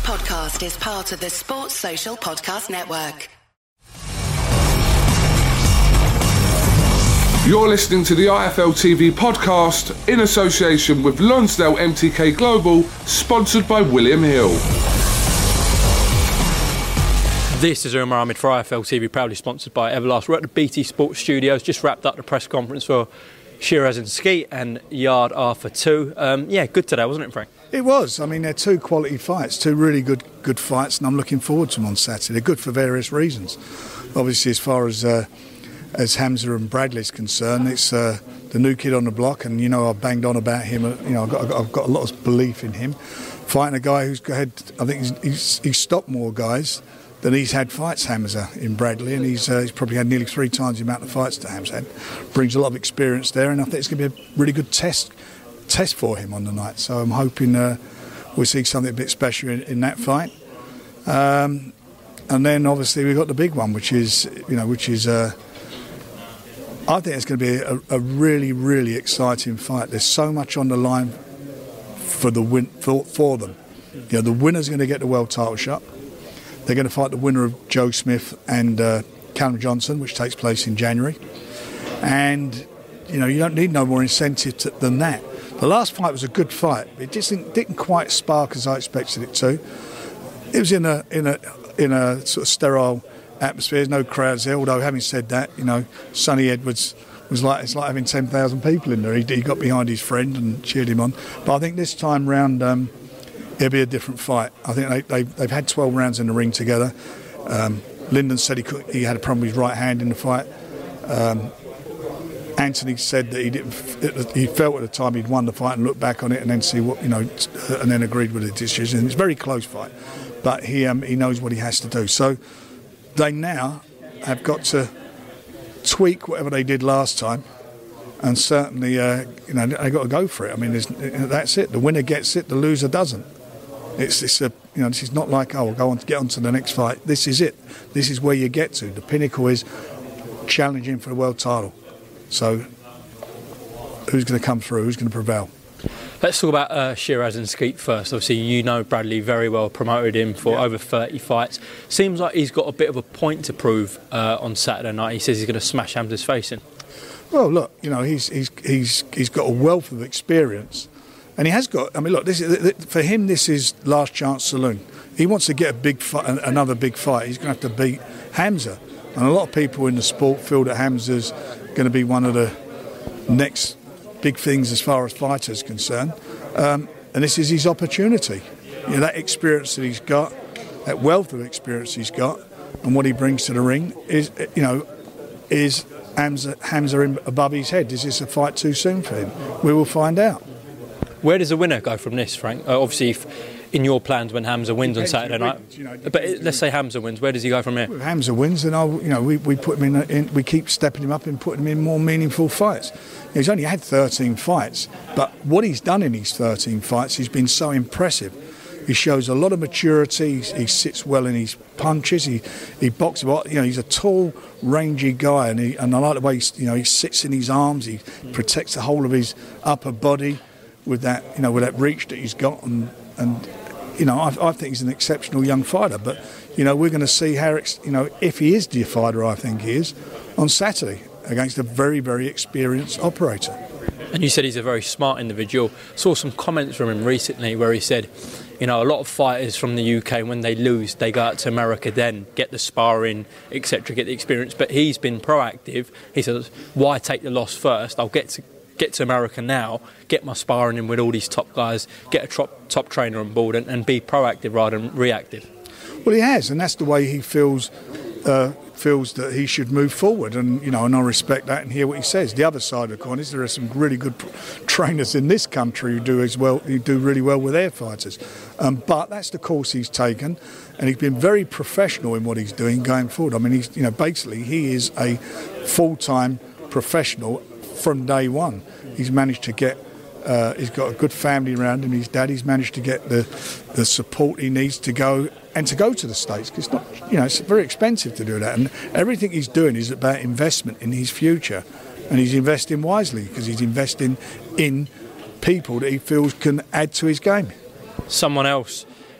podcast is part of the Sports Social Podcast Network. You're listening to the IFL TV podcast in association with Lonsdale MTK Global, sponsored by William Hill. This is Umar Ahmed for IFL TV, proudly sponsored by Everlast. We're at the BT Sports Studios, just wrapped up the press conference for Shiraz and Skeet and Yard Arthur 2. Good today, wasn't it, Frank? It was. I mean, they're two quality fights, two really good fights, and I'm looking forward to them on Saturday. They're good for various reasons. Obviously, as far as Hamza and Bradley's concerned, it's the new kid on the block, and I've banged on about him. I've got a lot of belief in him. Fighting a guy who's had, I think he's stopped more guys than he's had fights, Hamza, in Bradley, and he's probably had nearly 3 times the amount of fights that Hamza had. Brings a lot of experience there, and I think it's going to be a really good test for him on the night. So I'm hoping we'll see something a bit special in that fight. And then obviously we've got the big one, which is I think it's going to be a really, really exciting fight. There's so much on the line for the win for them. The winner's going to get the world title shot. They're going to fight the winner of Joe Smith and Callum Johnson, which takes place in January. And you don't need no more incentive than that. The last fight was a good fight. It just didn't quite spark as I expected it to. It was in a sort of sterile atmosphere. There's no crowds there. Although having said that, Sonny Edwards it's like having 10,000 people in there. He got behind his friend and cheered him on. But I think this time round it'll be a different fight. I think they've had 12 rounds in the ring together. Lyndon said he had a problem with his right hand in the fight. Anthony said that he felt at the time he'd won the fight and looked back on it and then see what and then agreed with the decision. It's a very close fight, but he knows what he has to do. So they now have got to tweak whatever they did last time, and certainly they got to go for it. I mean, that's it. The winner gets it, the loser doesn't. This is not like we'll get on to the next fight. This is it. This is where you get to. The pinnacle is challenging for the world title. So, who's going to come through? Who's going to prevail? Let's talk about Shiraz and Skeet first. Obviously, Bradley very well, promoted him for over 30 fights. Seems like he's got a bit of a point to prove on Saturday night. He says he's going to smash Hamza's face in. Well, look, he's got a wealth of experience, and he has got. I mean, look, for him, this is last chance saloon. He wants to get another big fight. He's going to have to beat Hamza, and a lot of people in the sport feel that Hamza's going to be one of the next big things as far as fighters concerned, and this is his opportunity. That experience that he's got, that wealth of experience he's got, and what he brings to the ring is Hamza above his head. Is this a fight too soon for him? We will find out. Where does the winner go from this, Frank? Obviously, in your plans when Hamza wins on Saturday night, but let's say Hamza wins, where does he go from here? If Hamza wins, then we put him in. We keep stepping him up and putting him in more meaningful fights. He's only had 13 fights, but what he's done in these 13 fights has been so impressive. He shows a lot of maturity. He sits well in his punches. He boxes well. He's a tall, rangy guy, and I like the way he sits in his arms. He protects the whole of his upper body with that reach that he's got, and I think he's an exceptional young fighter. But we're going to see how if he is the fighter I think he is on Saturday against a very, very experienced operator. And you said he's a very smart individual. Saw some comments from him recently where he said, a lot of fighters from the UK, when they lose, they go out to America, then get the sparring, etc., get the experience. But he's been proactive. He says, why take the loss first? I'll get to America now, get my sparring in with all these top guys, get a top trainer on board and be proactive rather than reactive. Well, he has, and that's the way he feels that he should move forward, and I respect that and hear what he says. The other side of the coin is there are some really good trainers in this country who do really well with their fighters, but that's the course he's taken, and he's been very professional in what he's doing going forward. I mean, he's basically he is a full-time professional from day one. He's managed to get. He's got a good family around him. His daddy's managed to get the support he needs to go to the States, because it's very expensive to do that. And everything he's doing is about investment in his future, and he's investing wisely because he's investing in people that he feels can add to his game. Someone else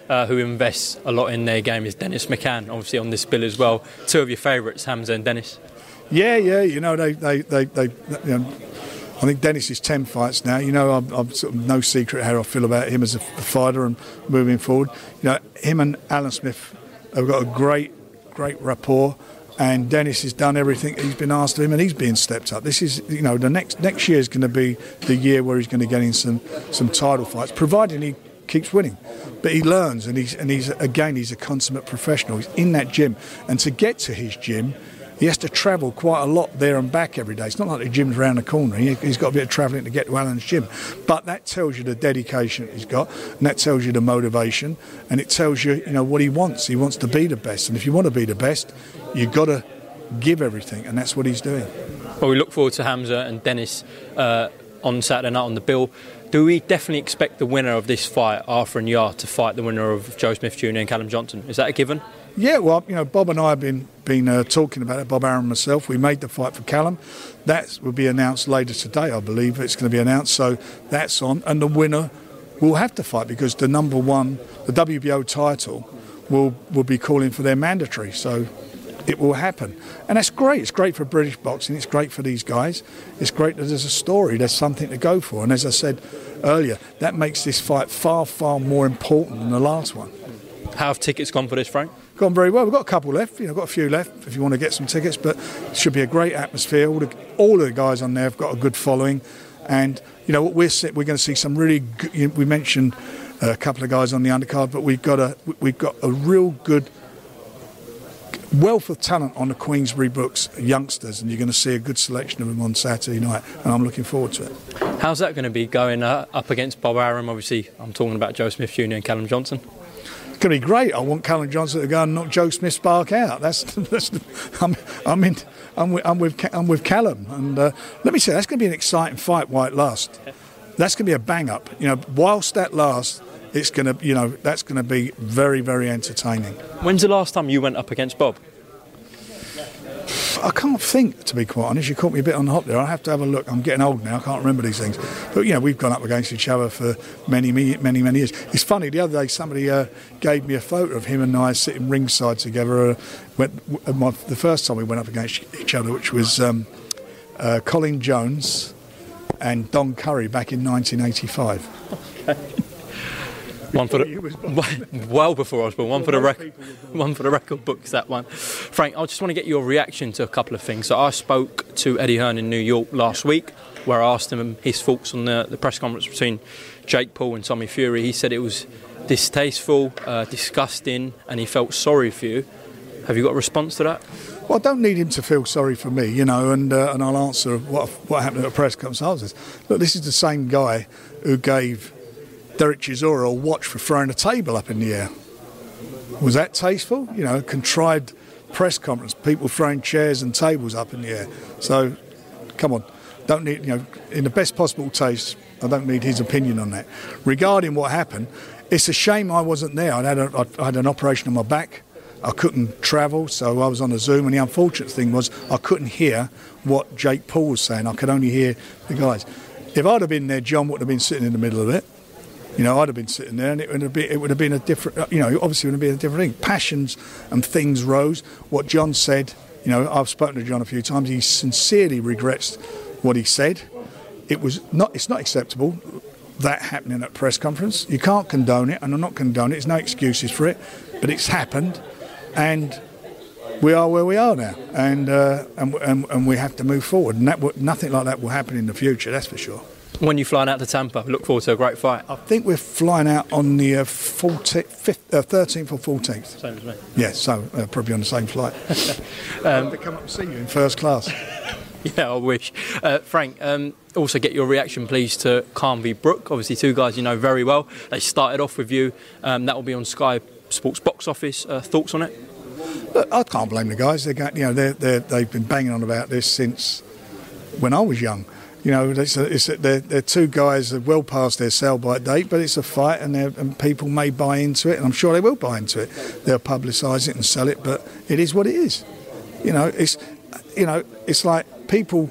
who invests a lot in their game, is Dennis McCann, obviously on this bill as well. Two of your favourites, Hamza and Dennis. Yeah, you know, they you know, I think Dennis is 10 fights now. You know, I'm sort of no secret how I feel about him as a fighter and moving forward. You know, him and Alan Smith have got a great rapport. And Dennis has done everything he's been asked of him, and he's being stepped up. This is, you know, the next year is going to be the year where he's going to get in some title fights, providing he keeps winning. But he learns, and he's a consummate professional. He's in that gym, and to get to his gym, he has to travel quite a lot there and back every day. It's not like the gym's around the corner. He's got a bit of travelling to get to Alan's gym. But that tells you the dedication he's got, and that tells you the motivation, and it tells you, you know, what he wants. He wants to be the best, and if you want to be the best, you've got to give everything, and that's what he's doing. Well, we look forward to Hamza and Dennis on Saturday night on the bill. Do we definitely expect the winner of this fight, Arthur and Yarde, to fight the winner of Joe Smith Jr. and Callum Johnson? Is that a given? Yeah, well, you know, Bob and I have been talking about it, Bob Arum and myself. We made the fight for Callum. That will be announced later today, I believe. It's going to be announced, so that's on. And the winner will have to fight because the number one, the WBO title, will be calling for their mandatory. So it will happen. And that's great. It's great for British boxing. It's great for these guys. It's great that there's a story. There's something to go for. And as I said earlier, that makes this fight far, far more important than the last one. How have tickets gone for this, Frank? Gone very well. We've got a couple left. You know, got a few left if you want to get some tickets. But it should be a great atmosphere. All of the guys on there have got a good following. And, you know, we're going to see some really good, we mentioned a couple of guys on the undercard, but we've got a real good wealth of talent on the Queensberry books, youngsters, and you're going to see a good selection of them on Saturday night, and I'm looking forward to it. How's that going to be going up against Bob Arum? Obviously, I'm talking about Joe Smith Jr. and Callum Johnson. It's going to be great. I want Callum Johnson to go and knock Joe Smith's spark out. I'm with Callum, and let me say that's going to be an exciting fight while it lasts. That's going to be a bang up. You know, whilst that lasts, it's going to, you know, that's going to be very, very entertaining. When's the last time you went up against Bob? I can't think, to be quite honest. You caught me a bit on the hop there. I have to have a look. I'm getting old now. I can't remember these things. But, you know, we've gone up against each other for many years. It's funny, the other day somebody gave me a photo of him and I sitting ringside together. The first time we went up against each other, which was Colin Jones and Don Curry back in 1985. Okay. Well before I was born. One for the record books, that one. Frank, I just want to get your reaction to a couple of things. So I spoke to Eddie Hearn in New York last week, where I asked him his thoughts on the press conference between Jake Paul and Tommy Fury. He said it was distasteful, disgusting, and he felt sorry for you. Have you got a response to that? Well, I don't need him to feel sorry for me, you know, and I'll answer what happened at a press conference. Look, this is the same guy who gave Derek Chisora a watch for throwing a table up in the air. Was that tasteful? You know, contrived press conference, people throwing chairs and tables up in the air. So, come on, don't need, you know, in the best possible taste, I don't need his opinion on that. Regarding what happened, it's a shame I wasn't there. I had an operation on my back. I couldn't travel, so I was on a Zoom, and the unfortunate thing was I couldn't hear what Jake Paul was saying. I could only hear the guys. If I'd have been there, John would have been sitting in the middle of it. You know, I'd have been sitting there, and it would have been a different, you know, obviously it would have been a different thing. Passions and things rose. What John said, you know, I've spoken to John a few times. He sincerely regrets what he said. It's not acceptable, that happening at press conference. You can't condone it, and I'm not condoning it. There's no excuses for it, but it's happened, and we are where we are now, and we have to move forward. And nothing like that will happen in the future. That's for sure. When you flying out to Tampa, look forward to a great fight. I think we're flying out on the 13th or 14th. Same as me. Yeah, so probably on the same flight. To come up and see you in first class. Yeah, I wish. Frank, also get your reaction, please, to Khan v Brook. Obviously, two guys you know very well. They started off with you. That will be on Sky Sports Box Office. Thoughts on it? Look, I can't blame the guys. They've been banging on about this since when I was young. You know, they're two guys that are well past their sell-by date, but it's a fight, and people may buy into it, and I'm sure they will buy into it. They'll publicise it and sell it, but it is what it is. You know, it's like people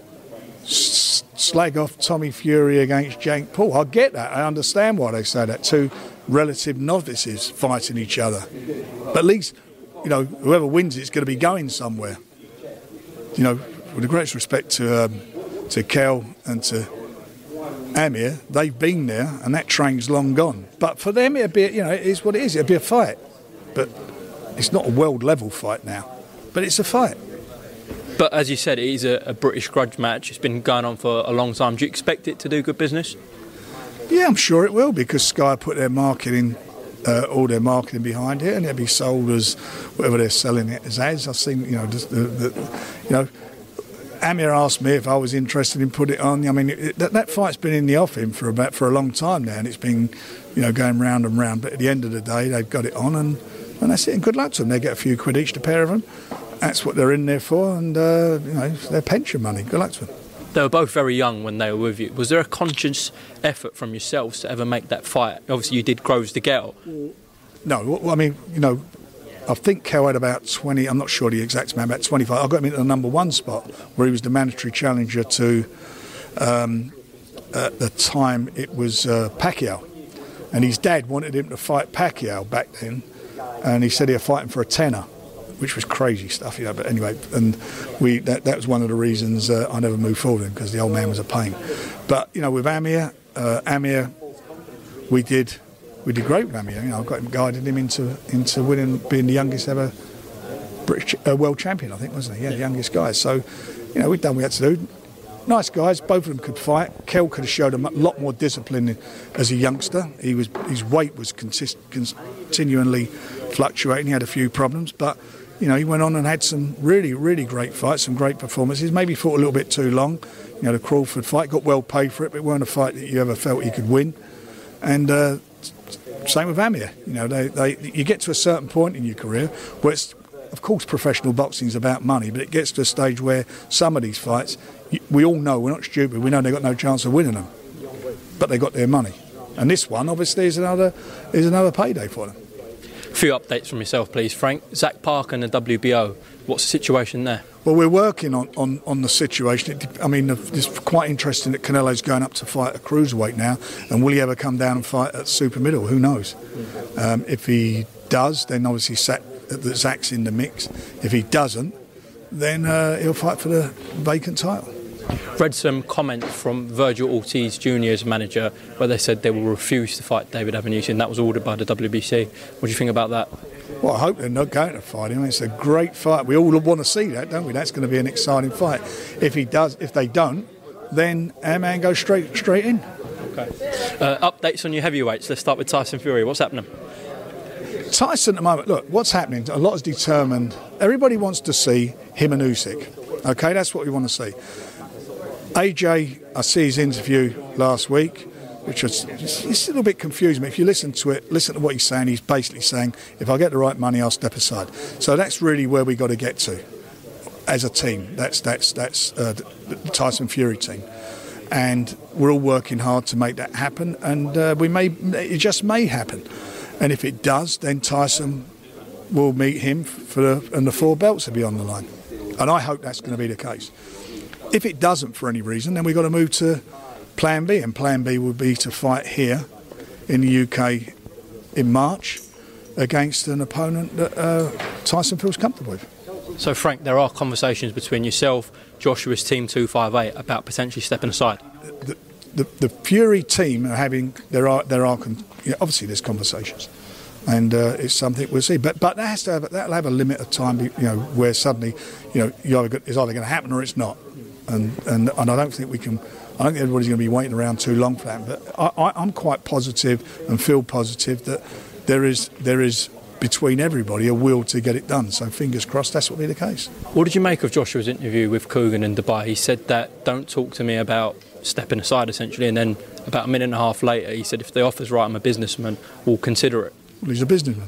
slag off Tommy Fury against Jake Paul. I get that. I understand why they say that. Two relative novices fighting each other. But at least, whoever wins it's going to be going somewhere. With the greatest respect to Kel and to Amir, they've been there and that train's long gone. But for them, it is what it is. It'll be a fight. But it's not a world level fight now. But it's a fight. But as you said, it is a British grudge match. It's been going on for a long time. Do you expect it to do good business? Yeah, I'm sure it will, because Sky put their marketing, all their marketing behind it, and it'll be sold as whatever they're selling it as. I've seen, Amir asked me if I was interested in putting it on. I mean, that fight's been in the offing for a long time now, and it's been, going round and round. But at the end of the day, they've got it on, and that's it. And good luck to them. They get a few quid each, the pair of them. That's what they're in there for, and their pension money. Good luck to them. They were both very young when they were with you. Was there a conscious effort from yourselves to ever make that fight? Obviously, you did Groves de Gel. No, I mean, I think Kel had about 20, I'm not sure the exact amount, about 25. I got him into the number one spot, where he was the mandatory challenger to, at the time, it was Pacquiao. And his dad wanted him to fight Pacquiao back then, and he said he'd fight him for a tenner, which was crazy stuff, But anyway, and that was one of the reasons I never moved forward with him, because the old man was a pain. But with Amir, we did great with Amir. I got him, guided him into winning, being the youngest ever British world champion, I think, wasn't he? Yeah, the youngest guy. So, we'd done what we had to do. Nice guys, both of them could fight. Kel could have showed a lot more discipline as a youngster. His weight was continually fluctuating. He had a few problems, but he went on and had some really, really great fights, some great performances. Maybe fought a little bit too long. The Crawford fight, got well paid for it, but it weren't a fight that you ever felt you could win. And same with Amir. You get to a certain point in your career where it's, of course, professional boxing is about money, but it gets to a stage where some of these fights, we all know, we're not stupid, we know they've got no chance of winning them, but they got their money. And this one, obviously, is another payday for them. A few updates from yourself, please, Frank. Zach Parker and the WBO, what's the situation there? Well, we're working on the situation. It's quite interesting that Canelo's going up to fight a cruiserweight now, and will he ever come down and fight at super middle? Who knows? If he does, then obviously Zach's in the mix. If he doesn't, then he'll fight for the vacant title. Read some comments from Virgil Ortiz Jr.'s manager where they said they will refuse to fight David Avanesian. That was ordered by the WBC. What do you think about that? Well, I hope they're not going to fight him. It's a great fight. We all want to see that, don't we? That's going to be an exciting fight. If they don't, then our man goes straight in. Okay. Updates on your heavyweights. Let's start with Tyson Fury. What's happening? Tyson at the moment, look, what's happening, a lot is determined. Everybody wants to see him and Usyk. Okay, that's what we want to see. AJ, I see his interview last week, which was it's a little bit confusing. But if you listen to what he's saying, he's basically saying, if I get the right money, I'll step aside. So that's really where we got to get to as a team. That's the Tyson Fury team. And we're all working hard to make that happen, and it just may happen. And if it does, then Tyson will meet him and the 4 belts will be on the line. And I hope that's going to be the case. If it doesn't for any reason, then we've got to move to Plan B, and Plan B would be to fight here in the UK in March against an opponent that Tyson feels comfortable with. So, Frank, there are conversations between yourself, Joshua's team 258 about potentially stepping aside. The Fury team are having obviously there's conversations, and it's something we'll see. But that'll have a limit of time, where suddenly, it's either going to happen or it's not, and I don't think we can. I don't think everybody's going to be waiting around too long for that. But I'm quite positive and feel positive that there is between everybody a will to get it done. So fingers crossed that's what will be the case. What did you make of Joshua's interview with Coogan in Dubai? He said that don't talk to me about stepping aside, essentially, and then about a minute and a half later he said if the offer's right, I'm a businessman, we'll consider it. Well, he's a businessman.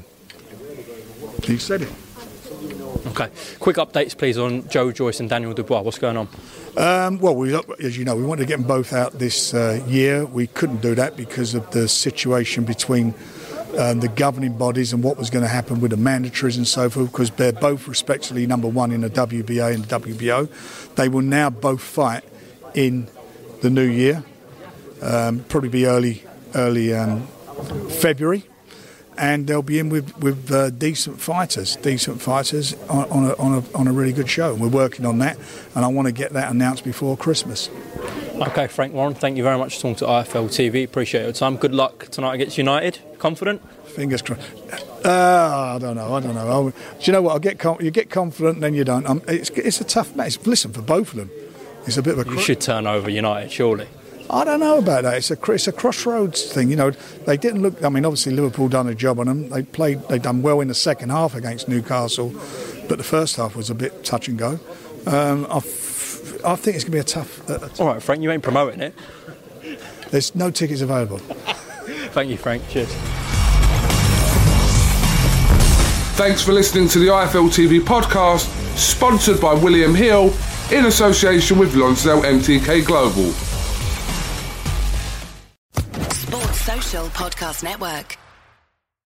He said it. Okay. Quick updates, please, on Joe Joyce and Daniel Dubois. What's going on? As you know, we wanted to get them both out this year. We couldn't do that because of the situation between the governing bodies and what was going to happen with the mandatories and so forth, because they're both respectively number one in the WBA and the WBO. They will now both fight in the new year, probably be early February, and they'll be in with decent fighters on a really good show. And we're working on that, and I want to get that announced before Christmas. Okay, Frank Warren, thank you very much for talking to IFL TV. Appreciate your time. Good luck tonight against United. Confident? Fingers crossed. I don't know. Do you know what? You get confident, then you don't. It's a tough match. Listen, for both of them, it's a bit of a. You should turn over United, surely. I don't know about that. It's a crossroads thing. You know, they didn't look. I mean, obviously Liverpool done a job on them. They done well in the second half against Newcastle, but the first half was a bit touch and go. I think it's going to be a tough. All right, Frank, you ain't promoting it. There's no tickets available. Thank you, Frank. Cheers. Thanks for listening to the IFL TV podcast, sponsored by William Hill in association with Lonsdale MTK Global. Sports Social Podcast Network.